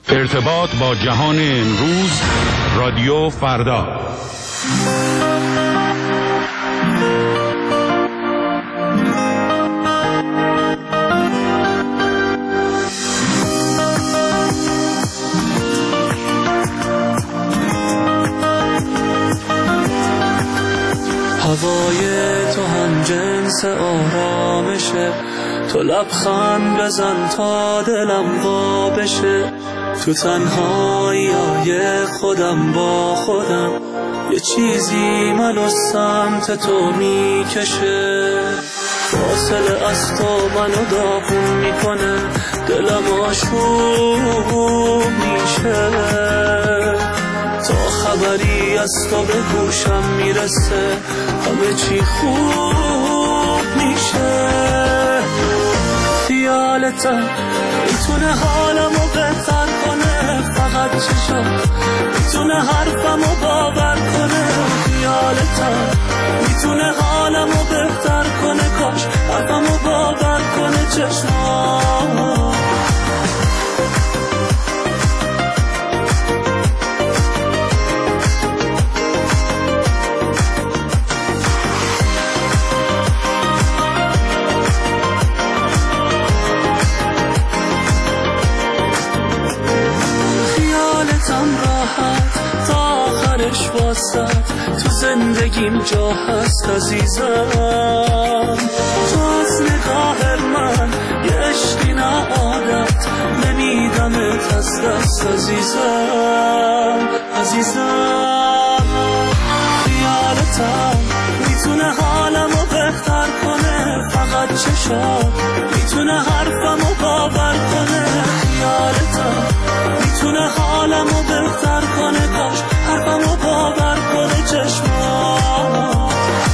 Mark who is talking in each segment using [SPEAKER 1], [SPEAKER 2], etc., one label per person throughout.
[SPEAKER 1] ارتباط با جهان امروز، رادیو فردا.
[SPEAKER 2] هوای تو هم جنس آرامشه، تو لبخند بزن تا دلم وا بشه. تو تنهایی خودم با خودم، یه چیزی منو سمت تو میکشه. فاصله از تو منو داغون میکنه، دلم آشوب میشه. تا خبری از تو به گوشم میرسه، همه چی خوب میشه. خیالتم میتونه حالمو بهتر کنه، فقط چشم میتونه حرفمو باور کنه. خیالتم میتونه حالمو بهتر کنه، کاش حرفمو باور کنه چشمام. راحت تا آخرش واسد، تو زندگیم جا هست عزیزم. تو از نگاه من یه عشقی نه عادت، نمیدمت از دست عزیزم. خیالتم میتونه حالمو بهتر کنه، فقط چشم میتونه حرفمو باور کنه. خیالتم میتونه حالمو بهتر کنه، کاش حرفمو باور کنه چشمام.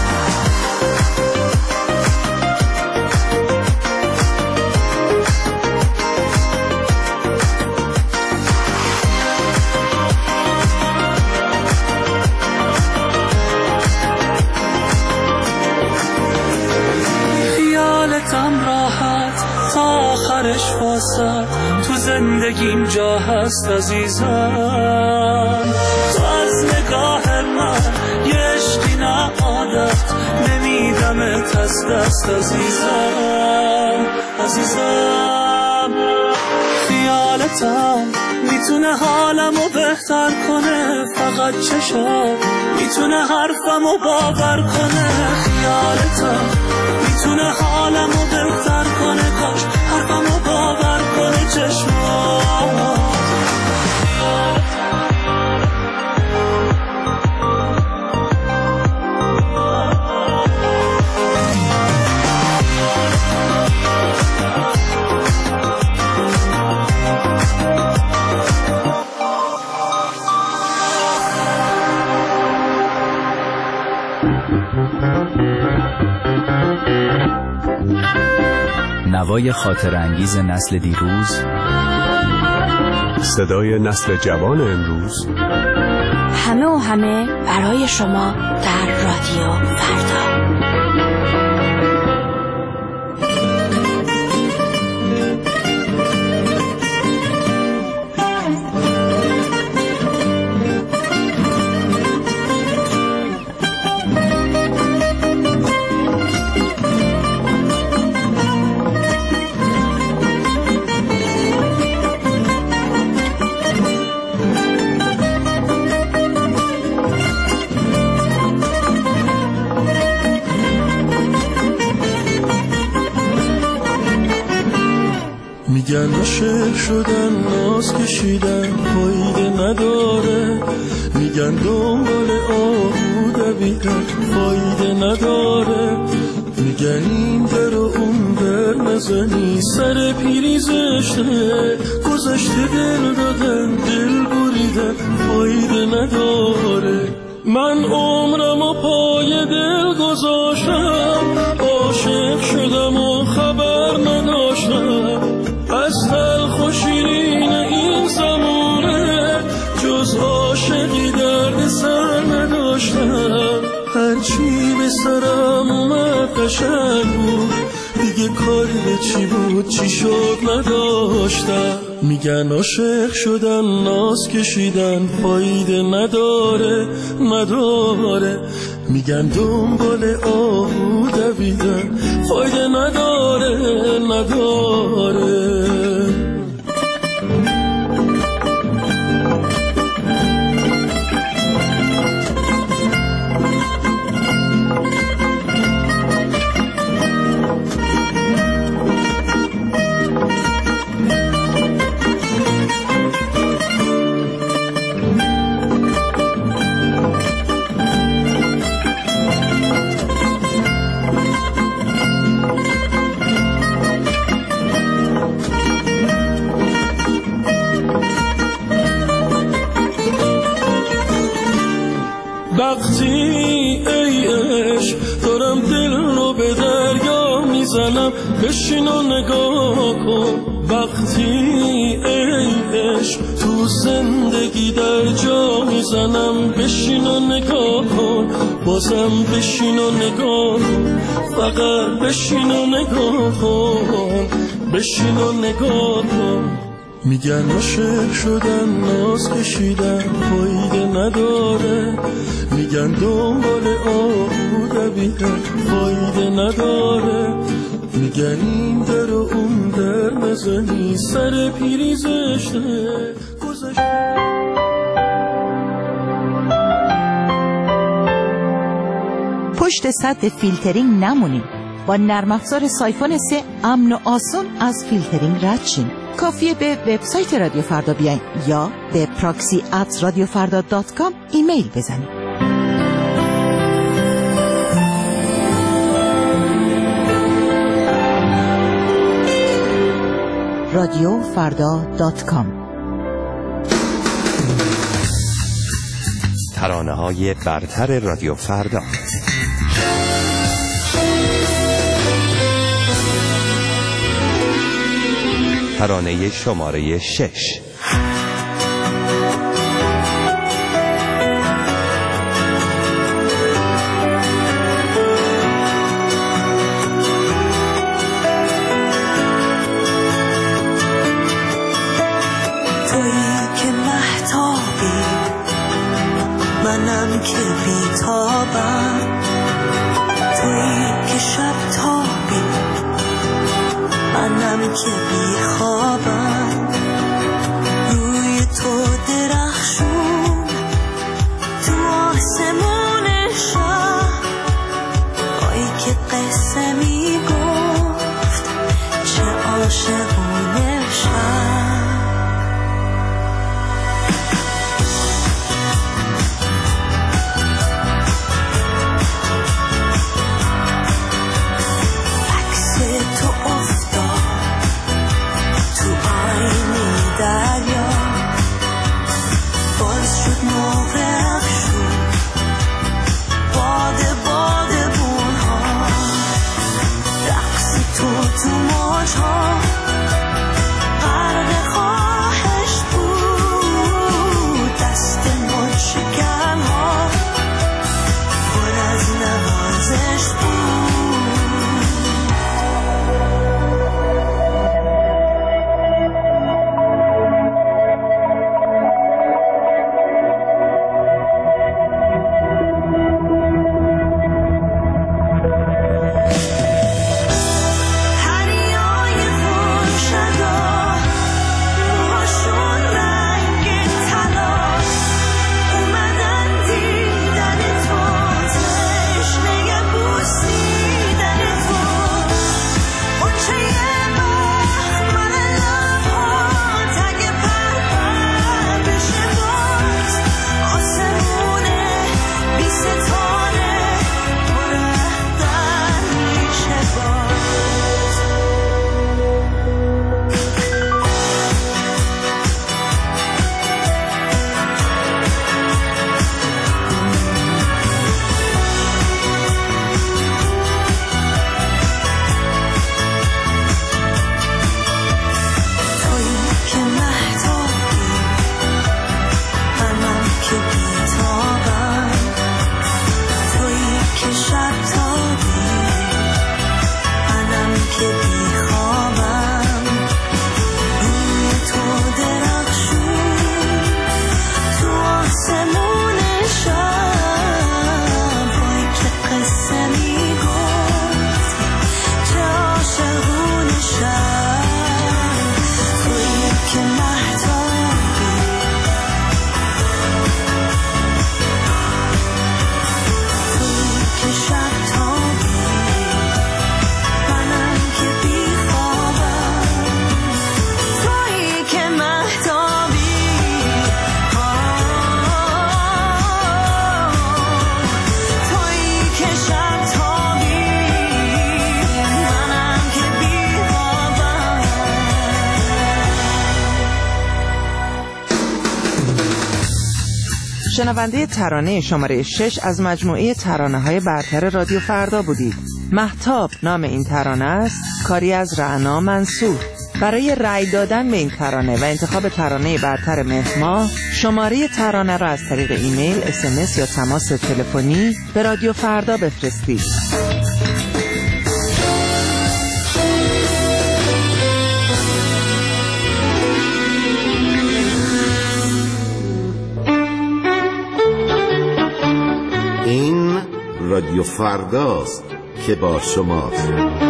[SPEAKER 2] خیالتم راحت تا آخرش واسد، تو زندگیم جا هست عزیزم. تو از نگاه من یه عشقی نه عادت، نمیدمت از دست عزیزم. خیالتم میتونه حالمو بهتر کنه، فقط چشم میتونه حرفمو باور کنه. خیالتم میتونه حالمو بهتر کنه، کاش حرفمو باور کنه چشمام.
[SPEAKER 3] نوای خاطر انگیز نسل دیروز،
[SPEAKER 4] صدای نسل جوان امروز،
[SPEAKER 5] همه و همه برای شما در رادیو فردا.
[SPEAKER 6] میگن عاشق شدن ناز کشیدن فایده نداره، میگن دنبال آهو دویدن فایده نداره، میگن این در و اون در نزنی سر پیری زشته، گذشته دل دادن دل بریدن فایده نداره. من عمرم و پای دل گذاشتم، عاشق شدم و خبر نداشتم از تلخ و شیرین این زمونه، جز عاشقی درد سر نداشتم. هرچی به سرم اومد قشنگ بود، دیگه کاری به چی بود چی شد نداشتم. میگن عاشق شدن ناز کشیدن فایده نداره میگن دنبال آهو دویدن فایده نداره وقتی ای عشق دارم دل رو به دریا میزنم بشین و نگاه کن. وقتی ای عشق تو زندگی در جا میزنم بشین و نگاه کن. بازم بشین و نگاه کن، فقط بشین و نگاه کن، بشین و نگاه کن. میگن عاشق شدن ناز کشیدن فایده نداره میگن دنبال آهو دویدن فایده نداره میگن این در و اون در نزنی سر پیری زشته گذشته.
[SPEAKER 7] پشت سد فیلترینگ نمونیم. با نرم افزار سایفون 3 امن و آسان از فیلترینگ رد شین. کافیه به وبسایت رادیو فردا بیاین یا به proxy@radiofarda.com ایمیل بزنید. radiofarda.com.
[SPEAKER 4] ترانه‌های برتر رادیو فردا. ترانه شماره 6.
[SPEAKER 2] تویی که مهتابی منم که بیتابم، تویی که شب تابی منم که بیخوابم. روی تو درخشون تو آسمون شب، وای که قصه میگفت چه عاشقونه شب. عکس تو افتاد تو
[SPEAKER 7] شنونده ترانه شماره 6 از مجموعه ترانه‌های برتر رادیو فردا بودید. مهتاب نام این ترانه است، کاری از رعنا منصور. برای رأی دادن به این ترانه و انتخاب ترانه برتر مهر شماره ترانه را از طریق ایمیل، SMS یا تماس تلفنی به رادیو فردا بفرستید.
[SPEAKER 8] این رادیو فرداست که با شماست.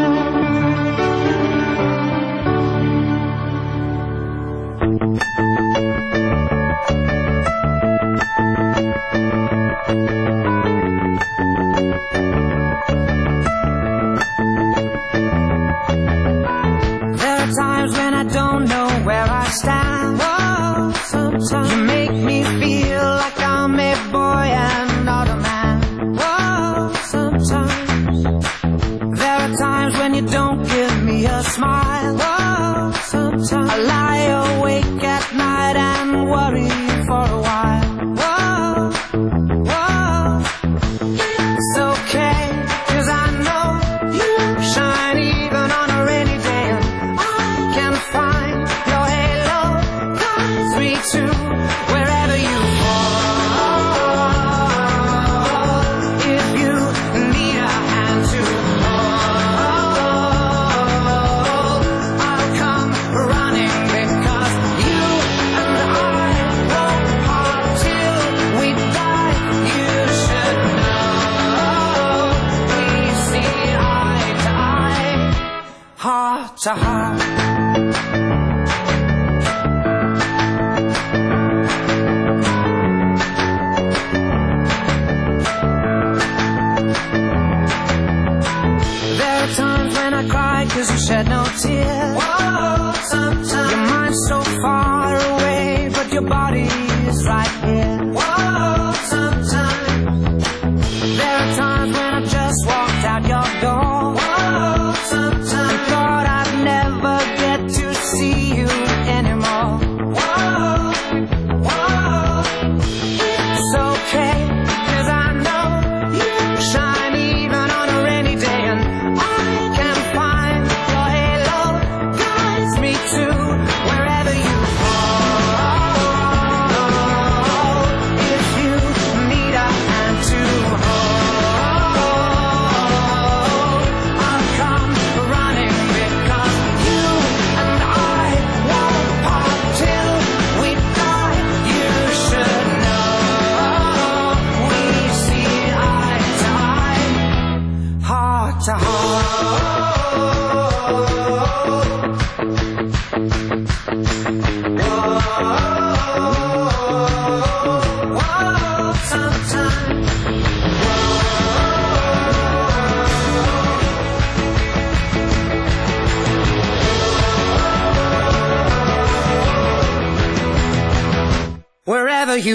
[SPEAKER 2] Wherever you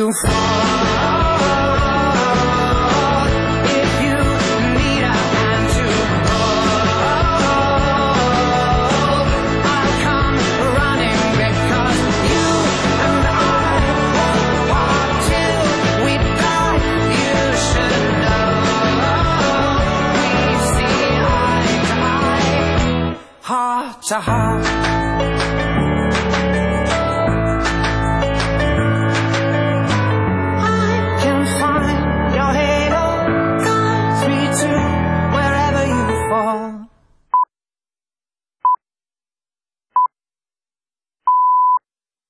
[SPEAKER 2] fall, if you need a hand to hold, I'll come running because you and I won't part till we die. You should know we see eye to eye, heart to heart.